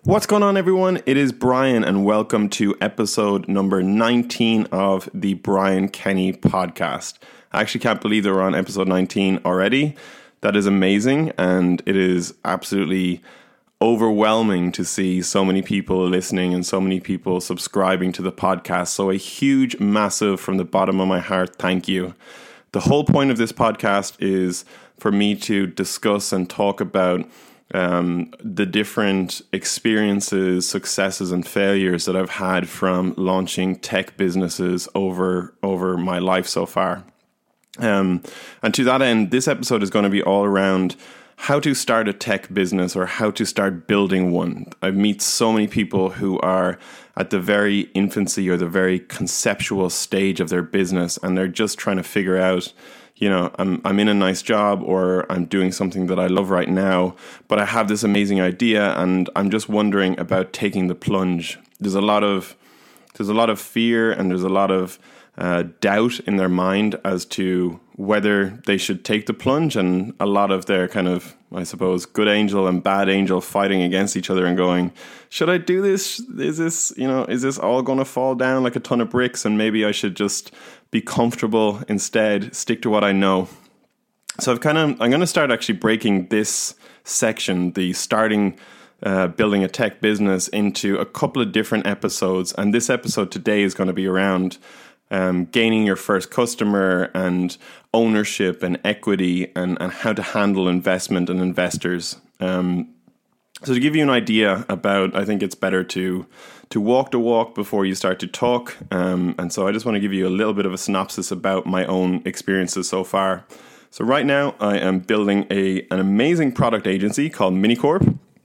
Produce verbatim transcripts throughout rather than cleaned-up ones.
What's going on, everyone? It is Brian, and welcome to episode number nineteen of the Brian Kenny podcast. I actually can't believe that we're on episode nineteen already. That is amazing, and it is absolutely overwhelming to see so many people listening and so many people subscribing to the podcast. So a huge, massive, from the bottom of my heart, thank you. The whole point of this podcast is for me to discuss and talk about Um, the different experiences, successes, and failures that I've had from launching tech businesses over over my life so far. Um, and to that end, this episode is going to be all around how to start a tech business or how to start building one. I meet so many people who are at the very infancy or the very conceptual stage of their business, and they're just trying to figure out, you know, I'm I'm in a nice job or I'm doing something that I love right now, but I have this amazing idea and I'm just wondering about taking the plunge. There's a lot of there's a lot of fear and there's a lot of uh, doubt in their mind as to whether they should take the plunge, and a lot of their kind of, I suppose, good angel and bad angel fighting against each other and going, should I do this? Is this, you know, is this all going to fall down like a ton of bricks and maybe I should just be comfortable instead, stick to what I know? So I've kind of, I'm going to start actually breaking this section, the starting, uh, building a tech business, into a couple of different episodes. And this episode today is going to be around Um, gaining your first customer and ownership and equity and, and how to handle investment and investors. Um, so to give you an idea about, I think it's better to to walk the walk before you start to talk. Um, and so I just want to give you a little bit of a synopsis about my own experiences so far. So right now I am building a an amazing product agency called Minicorp,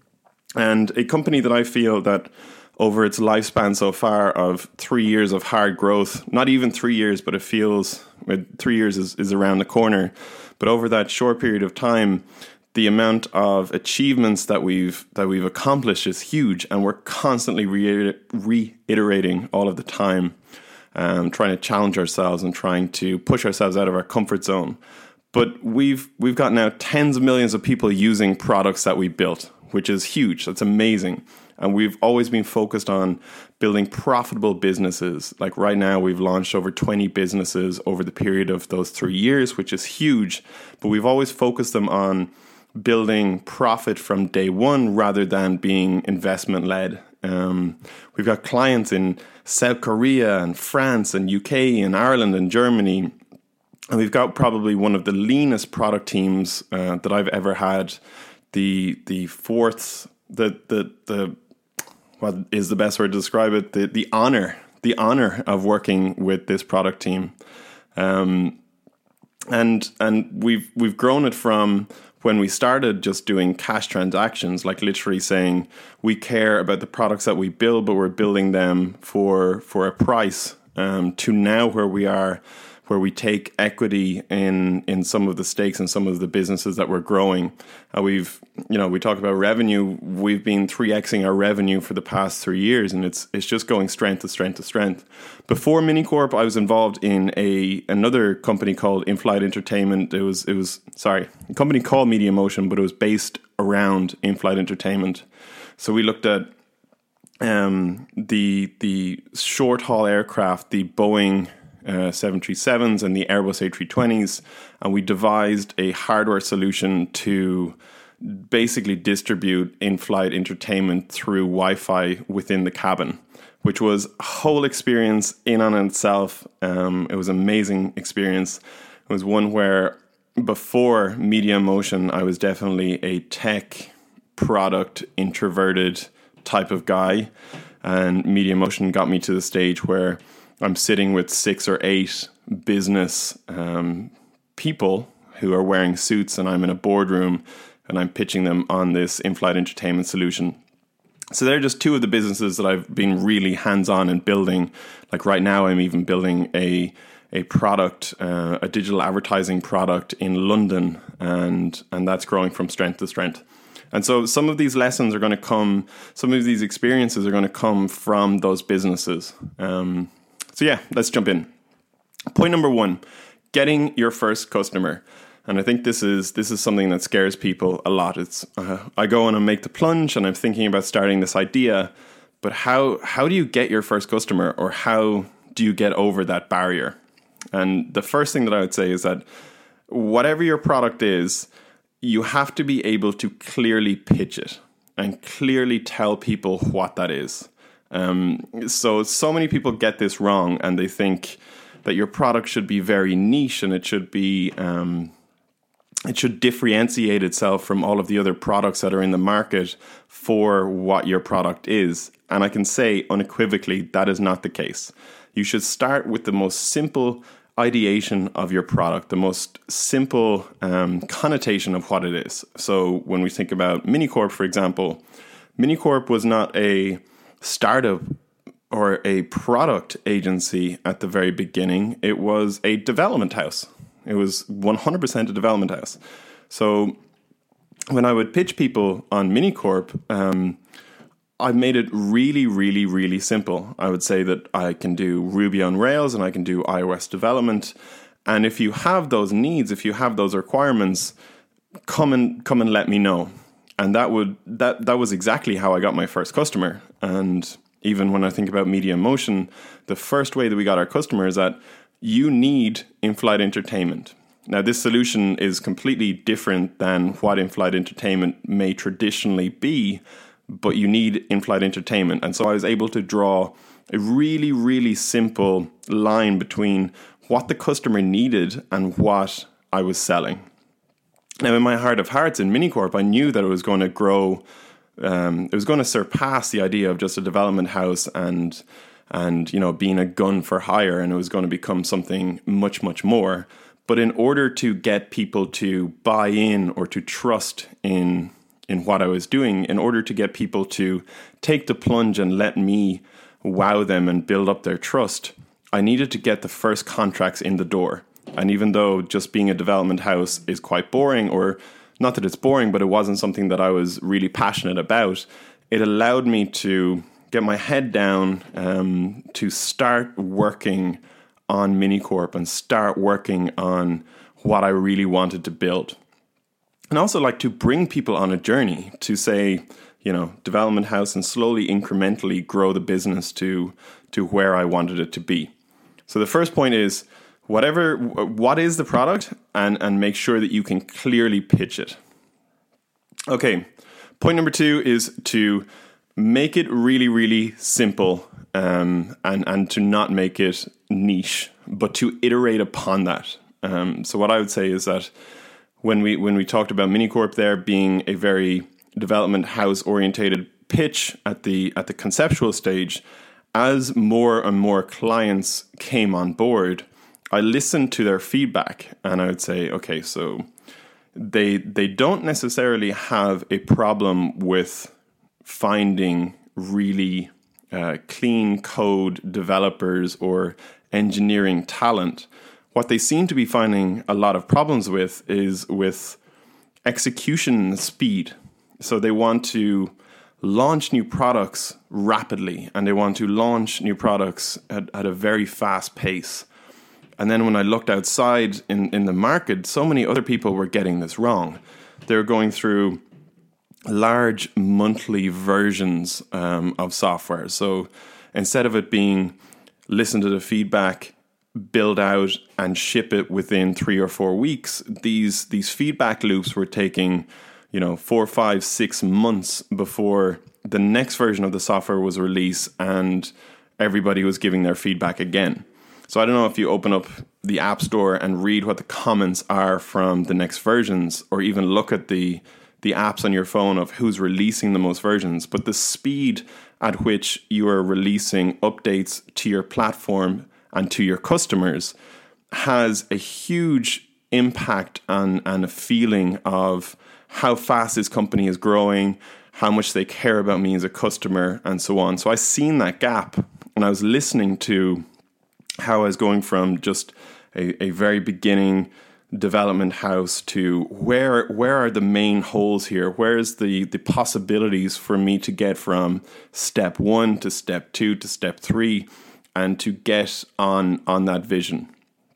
and a company that I feel that over its lifespan so far of three years of hard growth, not even three years, but it feels three years is, is around the corner. But over that short period of time, the amount of achievements that we've that we've accomplished is huge, and we're constantly re- reiterating all of the time, um, trying to challenge ourselves and trying to push ourselves out of our comfort zone. But we've we've got now tens of millions of people using products that we built, which is huge. That's amazing. And we've always been focused on building profitable businesses. Like right now, we've launched over twenty businesses over the period of those three years, which is huge. But we've always focused them on building profit from day one rather than being investment-led. Um, we've got clients in South Korea and France and U K and Ireland and Germany. And we've got probably one of the leanest product teams uh, that I've ever had. The the fourth, the the the what is the best word to describe it? The the honor, the honor of working with this product team, um, and and we've we've grown it from when we started just doing cash transactions, like literally saying we care about the products that we build, but we're building them for for a price, um, to now where we are, where we take equity in in some of the stakes and some of the businesses that we're growing. Uh, we've, you know, we talk about revenue. We've been three Xing our revenue for the past three years, and it's it's just going strength to strength to strength. Before Minicorp, I was involved in a another company called In-Flight Entertainment. It was it was sorry, a company called Media Motion, but it was based around In-Flight Entertainment. So we looked at um, the the short haul aircraft, the Boeing Uh, seven thirty-sevens and the Airbus A three twenties, and we devised a hardware solution to basically distribute in-flight entertainment through Wi-Fi within the cabin, which was a whole experience in on itself. Um, it was an amazing experience. It was one where before Media Motion, I was definitely a tech product introverted type of guy, and Media Motion got me to the stage where I'm sitting with six or eight business um, people who are wearing suits, and I'm in a boardroom and I'm pitching them on this in-flight entertainment solution. So they're just two of the businesses that I've been really hands-on in building. Like right now, I'm even building a a product, uh, a digital advertising product in London, and and that's growing from strength to strength. And so some of these lessons are going to come, some of these experiences are going to come from those businesses. Um, So yeah, let's jump in. Point number one, getting your first customer. And I think this is this is something that scares people a lot. It's uh, I go on and make the plunge, and I'm thinking about starting this idea, but how how do you get your first customer, or how do you get over that barrier? And the first thing that I would say is that whatever your product is, you have to be able to clearly pitch it and clearly tell people what that is. Um, so so many people get this wrong, and they think that your product should be very niche, and it should be um, it should differentiate itself from all of the other products that are in the market for what your product is. And I can say unequivocally that is not the case. You should start with the most simple ideation of your product, the most simple um, connotation of what it is. So when we think about Minicorp, for example, Minicorp was not a startup or a product agency at the very beginning. It was a development house. It was one hundred percent a development house. So when I would pitch people on Minicorp, um, I made it really, really, really simple. I would say that I can do Ruby on Rails and I can do iOS development. And if you have those needs, if you have those requirements, come and come and let me know. And that would that that was exactly how I got my first customer. And even when I think about Media Motion, the first way that we got our customer is that you need in-flight entertainment. Now, this solution is completely different than what in-flight entertainment may traditionally be, but you need in-flight entertainment. And so I was able to draw a really, really simple line between what the customer needed and what I was selling. Now, in my heart of hearts in Minicorp, I knew that it was going to grow. Um, it was going to surpass the idea of just a development house and and you know being a gun for hire, and it was going to become something much, much more. But in order to get people to buy in or to trust in in what I was doing, in order to get people to take the plunge and let me wow them and build up their trust, I needed to get the first contracts in the door. And even though just being a development house is quite boring, or not that it's boring, but it wasn't something that I was really passionate about, it allowed me to get my head down, um, to start working on Minicorp and start working on what I really wanted to build. And also like to bring people on a journey to say, you know, development house, and slowly, incrementally grow the business to to where I wanted it to be. So the first point is, whatever, what is the product, and, and make sure that you can clearly pitch it. Okay, point number two is to make it really, really simple, um, and, and to not make it niche, but to iterate upon that. Um, so what I would say is that when we when we talked about Minicorp there being a very development house orientated pitch at the at the conceptual stage, as more and more clients came on board, I listened to their feedback, and I would say, okay, so they they don't necessarily have a problem with finding really uh, clean code developers or engineering talent. What they seem to be finding a lot of problems with is with execution speed. So they want to launch new products rapidly, and they want to launch new products at, at a very fast pace. And then when I looked outside in, in the market, so many other people were getting this wrong. They were going through large monthly versions um, of software. So instead of it being listen to the feedback, build out and ship it within three or four weeks, these these feedback loops were taking, you know, four, five, six months before the next version of the software was released, and everybody was giving their feedback again. So I don't know if you open up the App Store and read what the comments are from the next versions, or even look at the the apps on your phone of who's releasing the most versions, but the speed at which you are releasing updates to your platform and to your customers has a huge impact on, on a feeling of how fast this company is growing, how much they care about me as a customer, and so on. So I seen that gap, and I was listening to how I was going from just a, a very beginning development house to where where are the main holes here? Where is the, the possibilities for me to get from step one to step two to step three, and to get on on that vision.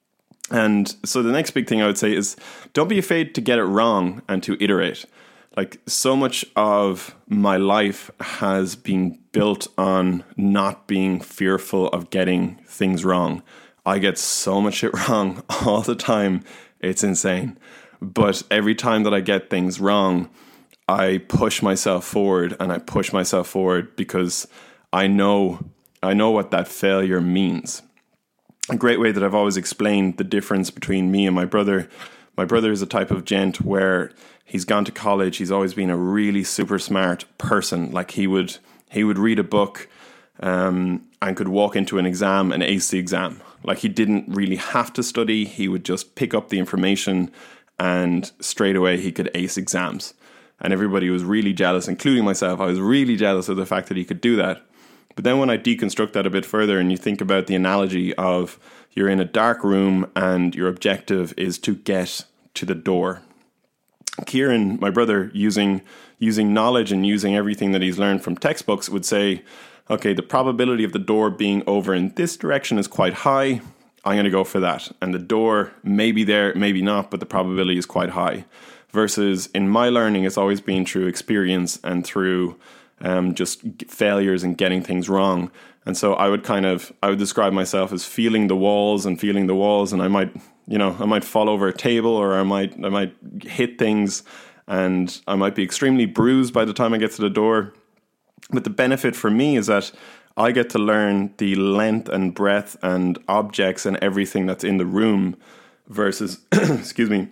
And so the next big thing I would say is don't be afraid to get it wrong and to iterate. Like, so much of my life has been built on not being fearful of getting things wrong. I get so much shit wrong all the time. It's insane. But every time that I get things wrong, I push myself forward and I push myself forward because I know, I know what that failure means. A great way that I've always explained the difference between me and my brother. My brother is a type of gent where he's gone to college. He's always been a really super smart person. Like he would, he would read a book um, and could walk into an exam and ace the exam. Like he didn't really have to study. He would just pick up the information and straight away he could ace exams. And everybody was really jealous, including myself. I was really jealous of the fact that he could do that. But then when I deconstruct that a bit further and you think about the analogy of you're in a dark room and your objective is to get to the door. Kieran, my brother, using using knowledge and using everything that he's learned from textbooks would say, okay, the probability of the door being over in this direction is quite high. I'm going to go for that. And the door may be there, maybe not, but the probability is quite high. Versus in my learning, it's always been through experience and through um, just failures and getting things wrong. And so I would kind of, I would describe myself as feeling the walls and feeling the walls. And I might, you know, I might fall over a table or I might, I might hit things and I might be extremely bruised by the time I get to the door. But the benefit for me is that I get to learn the length and breadth and objects and everything that's in the room versus, excuse me,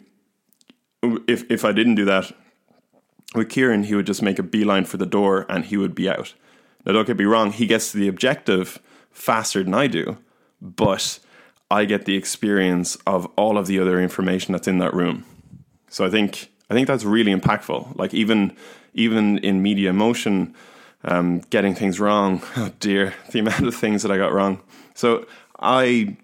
if if I didn't do that, with Kieran, he would just make a beeline for the door and he would be out. Now, don't get me wrong, he gets to the objective faster than I do, but I get the experience of all of the other information that's in that room. So I think I think that's really impactful. Like even even in media motion, um, getting things wrong. Oh dear, the amount of things that I got wrong. So I.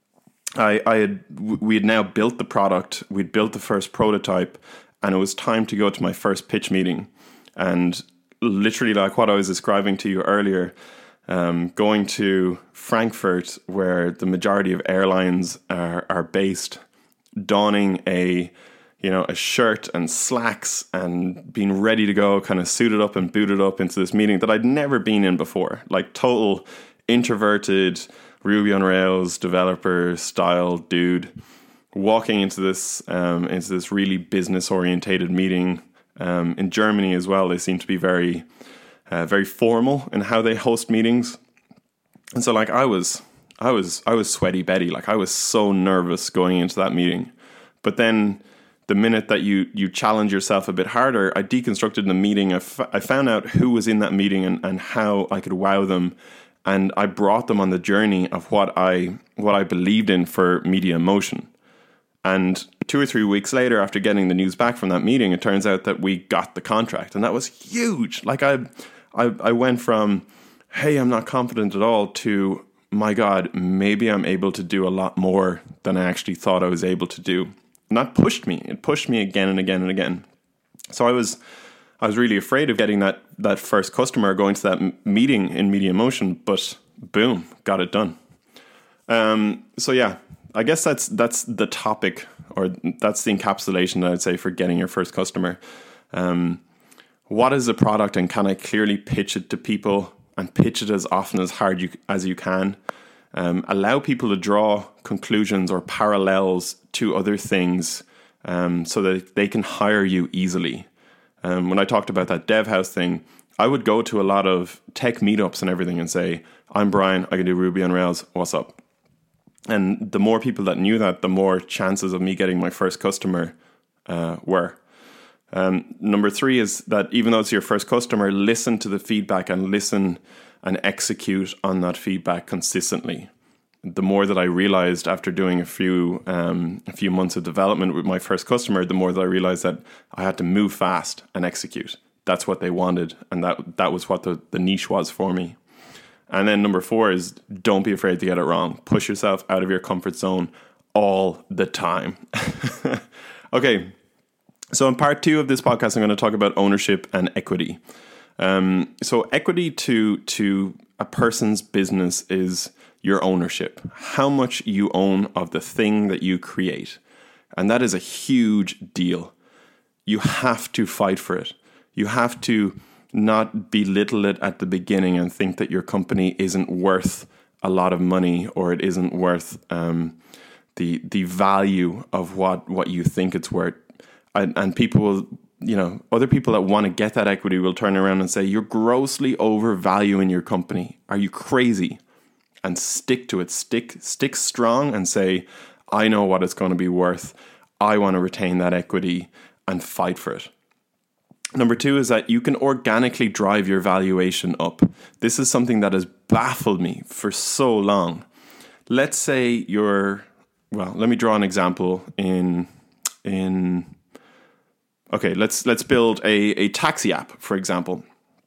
I, I had we had now built the product, we'd built the first prototype, and it was time to go to my first pitch meeting. And literally, like what I was describing to you earlier, um, going to Frankfurt, where the majority of airlines are are based, donning a you know a shirt and slacks and being ready to go, kind of suited up and booted up into this meeting that I'd never been in before, like total introverted Ruby on Rails developer style dude walking into this um, into this really business orientated meeting. Um, in Germany as well, they seem to be very uh, very formal in how they host meetings, and so like I was I was I was sweaty Betty, like I was so nervous going into that meeting. But then the minute that you you challenge yourself a bit harder, I deconstructed the meeting. I, f- I found out who was in that meeting and, and how I could wow them. And I brought them on the journey of what I what I believed in for Media Motion. And two or three weeks later, after getting the news back from that meeting, it turns out that we got the contract. And that was huge. Like I, I, I went from, hey, I'm not confident at all, to, my God, maybe I'm able to do a lot more than I actually thought I was able to do. And that pushed me. It pushed me again and again and again. So I was... I was really afraid of getting that, that first customer, going to that m- meeting in Media Motion, but boom, got it done. Um, so yeah, I guess that's that's the topic, or that's the encapsulation that I'd say for getting your first customer. Um, what is the product, and can I clearly pitch it to people and pitch it as often as hard you, as you can? Um, allow people to draw conclusions or parallels to other things um, so that they can hire you easily. Um, when I talked about that dev house thing, I would go to a lot of tech meetups and everything and say, I'm Brian, I can do Ruby on Rails, what's up? And the more people that knew that, the more chances of me getting my first customer uh, were. Um, number three is that even though it's your first customer, listen to the feedback and listen and execute on that feedback consistently. The more that I realized after doing a few um, a few months of development with my first customer, the more that I realized that I had to move fast and execute. That's what they wanted, and that that was what the, the niche was for me. And then number four is don't be afraid to get it wrong. Push yourself out of your comfort zone all the time. Okay, so in part two of this podcast, I'm going to talk about ownership and equity. Um, so equity to to a person's business is your ownership, how much you own of the thing that you create. And that is a huge deal. You have to fight for it. You have to not belittle it at the beginning and think that your company isn't worth a lot of money, or it isn't worth um, the the value of what, what you think it's worth. And, and people will, you know, other people that want to get that equity will turn around and say, you're grossly overvaluing your company. Are you crazy? And stick to it. Stick, stick strong and say, I know what it's going to be worth. I want to retain that equity and fight for it. Number two is that you can organically drive your valuation up. This is something that has baffled me for so long. Let's say you're, well, let me draw an example in, in, okay, let's, let's build a, a taxi app, for example.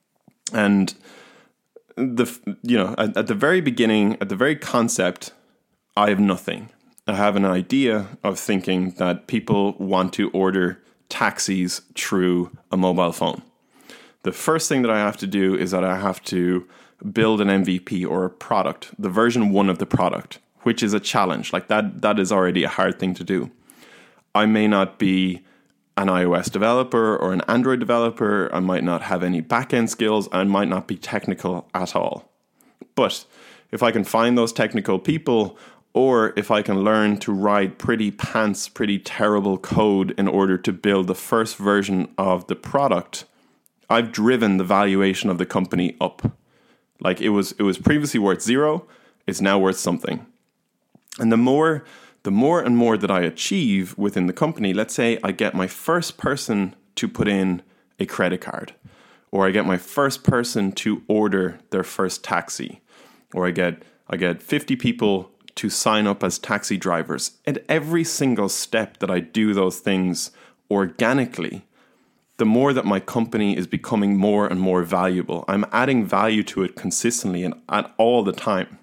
And the, you know, at, at the very beginning, at the very concept, I have nothing. I have an idea of thinking that people want to order taxis through a mobile phone. The first thing that I have to do is that I have to build an M V P or a product, the version one of the product, which is a challenge. Like that, that is already a hard thing to do. I may not be an iOS developer or an Android developer. I might not have any back-end skills. I might not be technical at all. But if I can find those technical people, or if I can learn to write pretty pants, pretty terrible code in order to build the first version of the product, I've driven the valuation of the company up. Like it was, it was previously worth zero. It's now worth something. And the more, the more and more that I achieve within the company, let's say I get my first person to put in a credit card, or I get my first person to order their first taxi, or I get, I get fifty people to sign up as taxi drivers. At every single step that I do those things organically, the more that my company is becoming more and more valuable. I'm adding value to it consistently and at all the time.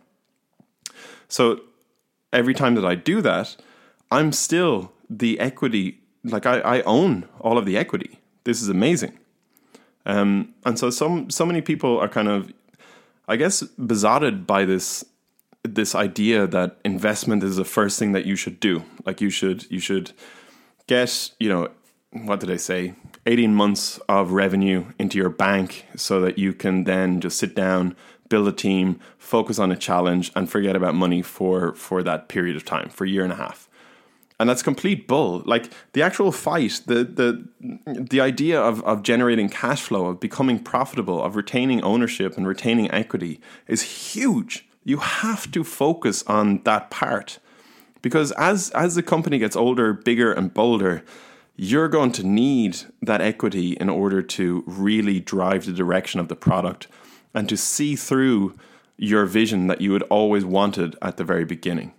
So every time that I do that, I'm still the equity, like I, I own all of the equity. This is amazing. Um, and so some so many people are kind of, I guess, besotted by this this idea that investment is the first thing that you should do. Like you should you should get, you know, what did I say, eighteen months of revenue into your bank so that you can then just sit down, build a team, focus on a challenge, and forget about money for, for that period of time, for a year and a half. And that's complete bull. Like the actual fight, the the the idea of, of generating cash flow, of becoming profitable, of retaining ownership and retaining equity is huge. You have to focus on that part, because as as the company gets older, bigger and bolder, you're going to need that equity in order to really drive the direction of the product and to see through your vision that you had always wanted at the very beginning.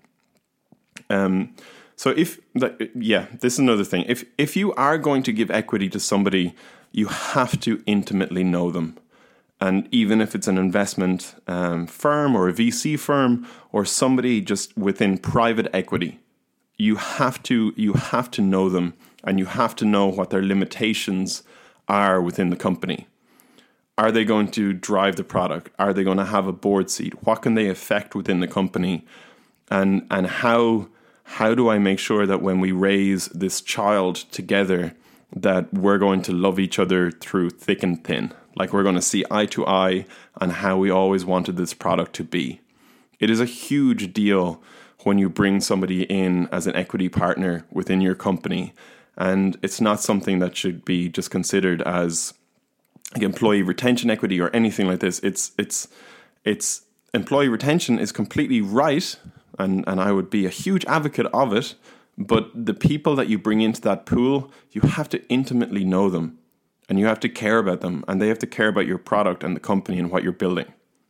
Um, so if, yeah, this is another thing. If if you are going to give equity to somebody, you have to intimately know them. And even if it's an investment um, firm or a V C firm or somebody just within private equity, you have to you have to know them, and you have to know what their limitations are within the company. Are they going to drive the product? Are they going to have a board seat? What can they affect within the company? And and how how do I make sure that when we raise this child together, that we're going to love each other through thick and thin? Like we're going to see eye to eye on how we always wanted this product to be. It is a huge deal when you bring somebody in as an equity partner within your company. And it's not something that should be just considered as like employee retention equity or anything like this. It's it's it's employee retention is completely right, and, and I would be a huge advocate of it. But the people that you bring into that pool, you have to intimately know them, and you have to care about them, and they have to care about your product and the company and what you're building.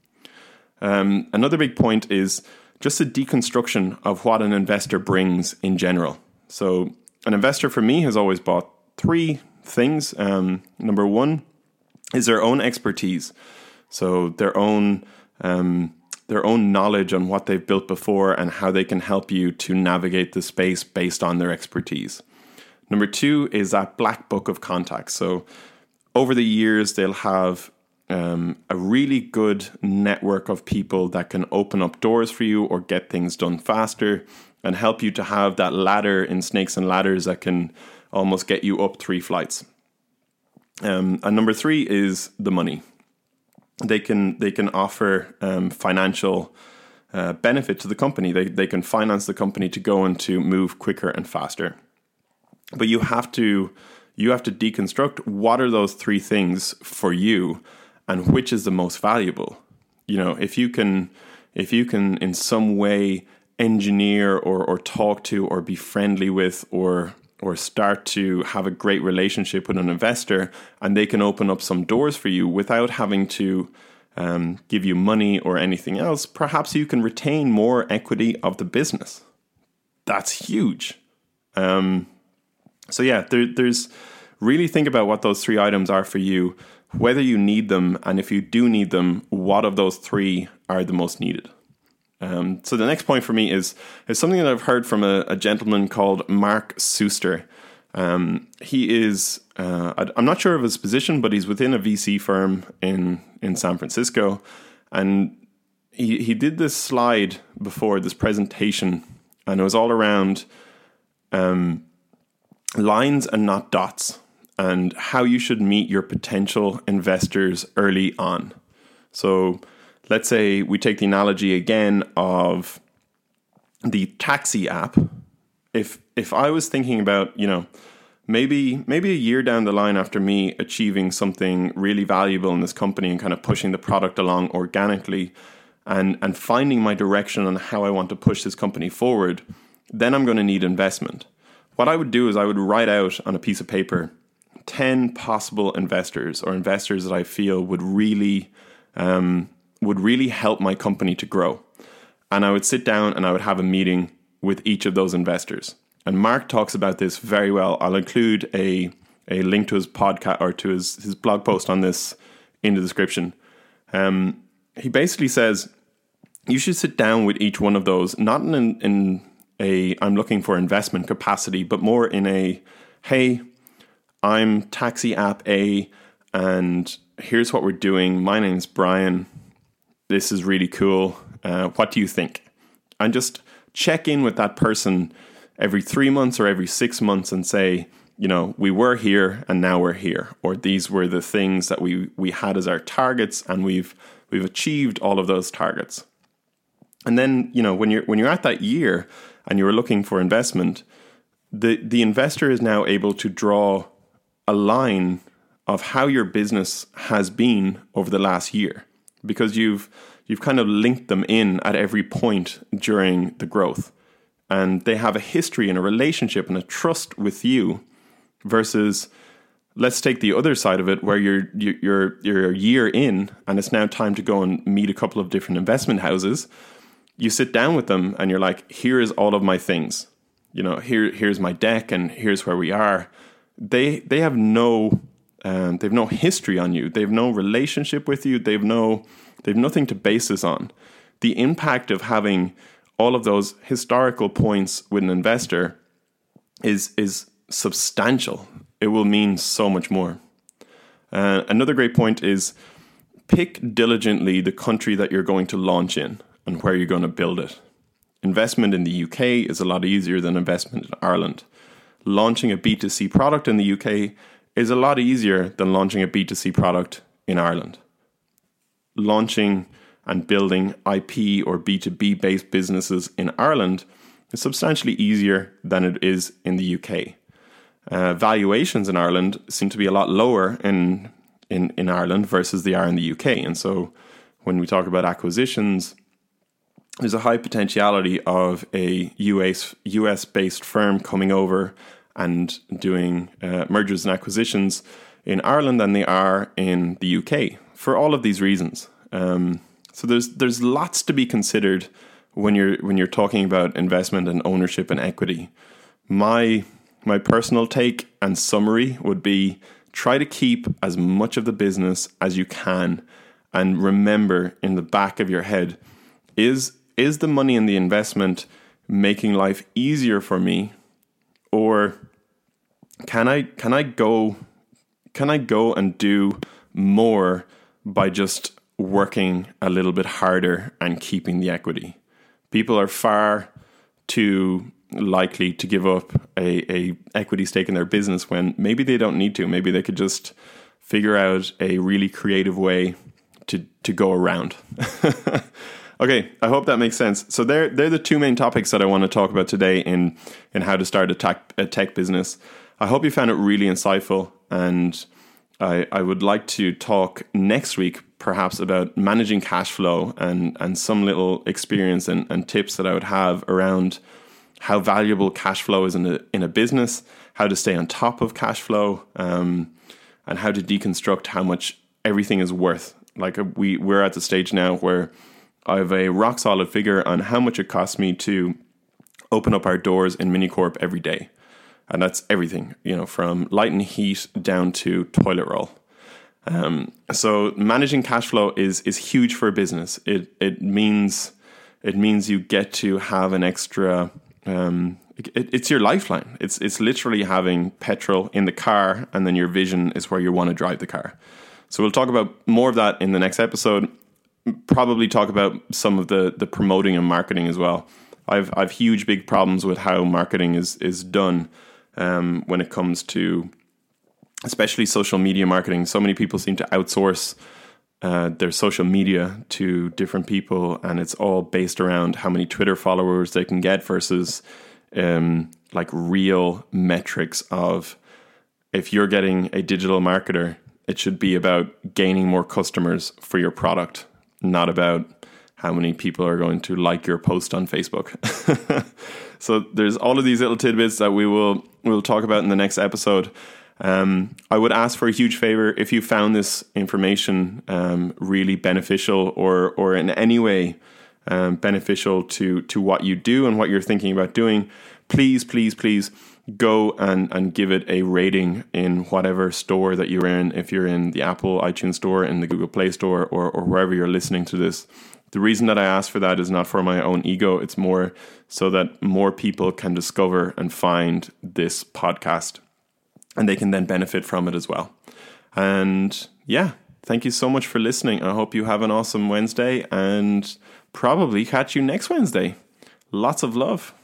Um, another big point is just a deconstruction of what an investor brings in general. So an investor for me has always bought three things. Um, number one is their own expertise. So their own um, their own knowledge on what they've built before and how they can help you to navigate the space based on their expertise. Number two is that black book of contacts. So over the years, they'll have um, a really good network of people that can open up doors for you or get things done faster and help you to have that ladder in Snakes and Ladders that can almost get you up three flights. Um, and number three is the money. They can they can offer um, financial uh, benefit to the company. They they can finance the company to go and to move quicker and faster. But you have to you have to deconstruct what are those three things for you, and which is the most valuable. You know, if you can if you can in some way engineer or or talk to or be friendly with or or start to have a great relationship with an investor, and they can open up some doors for you without having to um, give you money or anything else, perhaps you can retain more equity of the business. That's huge. Um, so yeah, there, there's really think about what those three items are for you, whether you need them, and if you do need them, what of those three are the most needed. Um, so the next point for me is is something that I've heard from a, a gentleman called Mark Suster. Um, he is, uh, I'm not sure of his position, but he's within a V C firm in, in San Francisco. And he, he did this slide before, this presentation, and it was all around um, lines and not dots, and how you should meet your potential investors early on. So let's say we take the analogy again of the taxi app. If if I was thinking about, you know, maybe maybe a year down the line after me achieving something really valuable in this company and kind of pushing the product along organically and, and finding my direction on how I want to push this company forward, then I'm going to need investment. What I would do is I would write out on a piece of paper ten possible investors or investors that I feel would really um, would really help my company to grow. And I would sit down and I would have a meeting with each of those investors. And Mark talks about this very well. I'll include a, a link to his podcast or to his, his blog post on this in the description. Um, he basically says, you should sit down with each one of those, not in, in a, I'm looking for investment capacity, but more in a, hey, I'm Taxi App A, and here's what we're doing. My name's Brian. This is really cool. Uh, what do you think? And just check in with that person every three months or every six months and say, you know, we were here and now we're here. Or these were the things that we, we had as our targets, and we've we've achieved all of those targets. And then, you know, when you're when you're at that year and you're looking for investment, the, the investor is now able to draw a line of how your business has been over the last year, because you've you've kind of linked them in at every point during the growth, and they have a history and a relationship and a trust with you. Versus, let's take the other side of it, where you're you're you're a year in and it's now time to go and meet a couple of different investment houses. You sit down with them and you're like, here is all of my things, you know, here here's my deck and here's where we are. They they have no um, they've no history on you. They've no relationship with you. They've no they've nothing to base this on. The impact of having all of those historical points with an investor is is substantial. It will mean so much more. Uh, another great point is pick diligently the country that you're going to launch in and where you're going to build it. Investment in the U K is a lot easier than investment in Ireland. Launching a B two C product in the U K is a lot easier than launching a B two C product in Ireland. Launching and building I P or B two B based businesses in Ireland is substantially easier than it is in the U K. Uh, valuations in Ireland seem to be a lot lower in, in, in Ireland versus they are in the U K. And so when we talk about acquisitions, there's a high potentiality of a U S U S-based firm coming over and doing uh, mergers and acquisitions in Ireland than they are in the U K for all of these reasons. Um, so there's there's lots to be considered when you're when you're talking about investment and ownership and equity. My my personal take and summary would be try to keep as much of the business as you can, and remember in the back of your head, is is the money in the investment making life easier for me, or can I can I go can I go and do more by just working a little bit harder and keeping the equity. People are far too likely to give up a, a equity stake in their business when maybe they don't need to. Maybe they could just figure out a really creative way to, to go around. Okay, I hope that makes sense. So they're, they're the two main topics that I want to talk about today in, in how to start a tech, a tech business. I hope you found it really insightful, and I, I would like to talk next week perhaps about managing cash flow and, and some little experience and, and tips that I would have around how valuable cash flow is in a, in a business, how to stay on top of cash flow, um, and how to deconstruct how much everything is worth. Like we, we're at the stage now where I have a rock solid figure on how much it costs me to open up our doors in Minicorp every day. And that's everything, you know, from light and heat down to toilet roll. Um, so managing cash flow is is huge for a business. It it means it means you get to have an extra. Um, it, it's your lifeline. It's it's literally having petrol in the car, and then your vision is where you want to drive the car. So we'll talk about more of that in the next episode. Probably talk about some of the the promoting and marketing as well. I've I've huge big problems with how marketing is is done um, when it comes to, especially social media marketing. So many people seem to outsource uh, their social media to different people, and it's all based around how many Twitter followers they can get versus um, like real metrics of, if you're getting a digital marketer, it should be about gaining more customers for your product, not about how many people are going to like your post on Facebook. So there's all of these little tidbits that we will we'll talk about in the next episode. Um, I would ask for a huge favor if you found this information um, really beneficial or or in any way um, beneficial to to what you do and what you're thinking about doing. Please, please, please go and, and give it a rating in whatever store that you're in. If you're in the Apple iTunes store, in the Google Play Store, or, or wherever you're listening to this. The reason that I ask for that is not for my own ego. It's more so that more people can discover and find this podcast, and they can then benefit from it as well. And yeah, thank you so much for listening. I hope you have an awesome Wednesday, and probably catch you next Wednesday. Lots of love.